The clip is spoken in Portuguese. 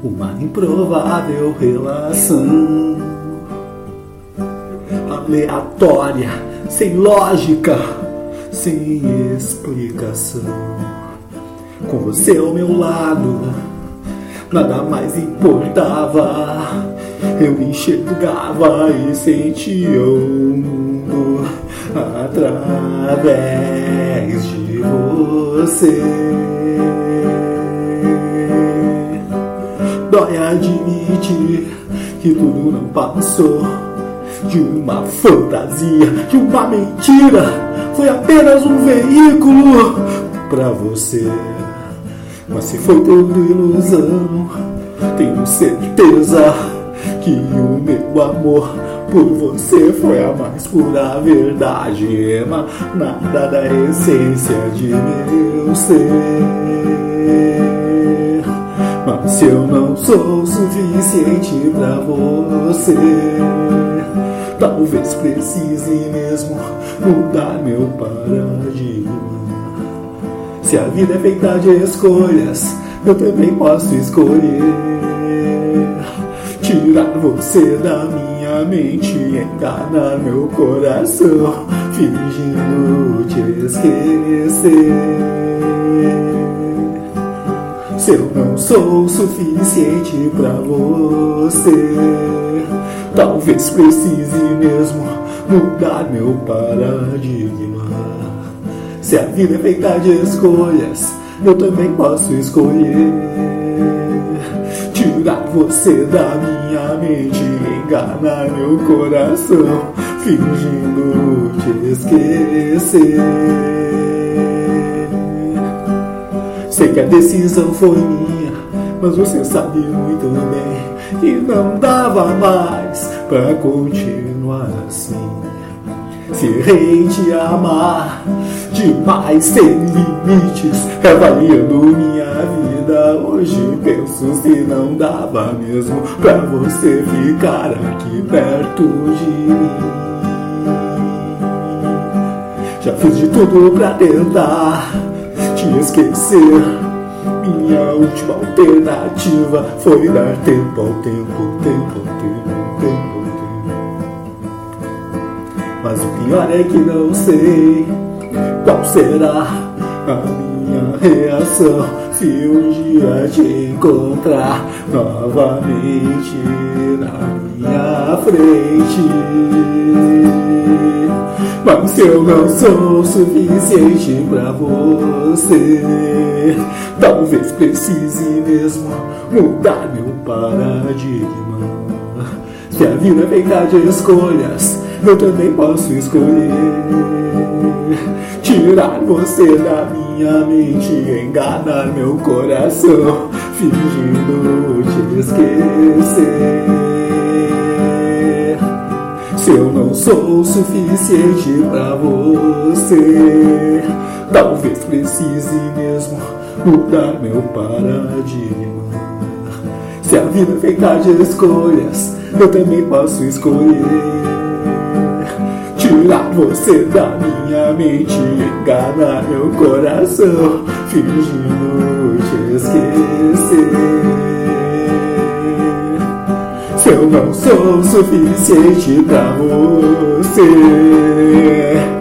uma improvável relação aleatória, sem lógica, sem explicação. Com você ao meu lado, nada mais importava. Eu enxergava e sentia o mundo através de você. Dói admitir que tudo não passou de uma fantasia, de uma mentira. Foi apenas um veículo pra você. Mas se foi tudo ilusão, tenho certeza que o meu amor por você foi a mais pura verdade, emanada da essência de meu ser. Mas se eu não sou suficiente pra você, talvez precise mesmo mudar meu paradigma. Se a vida é feita de escolhas, eu também posso escolher tirar você da minha mente, enganar meu coração, fingindo te esquecer. Se eu não sou suficiente pra você, talvez precise mesmo mudar meu paradigma. Se a vida é feita de escolhas, eu também posso escolher tirar você da minha mente, enganar meu coração, fingindo te esquecer. Sei que a decisão foi minha, mas você sabe muito bem que não dava mais pra continuar assim. Se errei te amar demais, sem limites, reavaliando minha vida. Hoje penso se não dava mesmo pra você ficar aqui perto de mim. Já fiz de tudo pra tentar te esquecer. Minha última alternativa foi dar tempo ao tempo, tempo ao tempo, tempo ao tempo. Mas o pior é que não sei qual será a minha reação se um dia te encontrar novamente na minha frente. Mas se eu não sou suficiente pra você, talvez precise mesmo mudar meu paradigma. Se a vida é feita de escolhas, eu também posso escolher tirar você da minha mente, enganar meu coração, fingindo te esquecer. Se eu não sou suficiente pra você, talvez precise mesmo mudar meu paradigma. Se a vida é feita de escolhas, eu também posso escolher tirar você da minha mente, enganar meu coração, fingindo te esquecer. Se eu não sou suficiente pra você,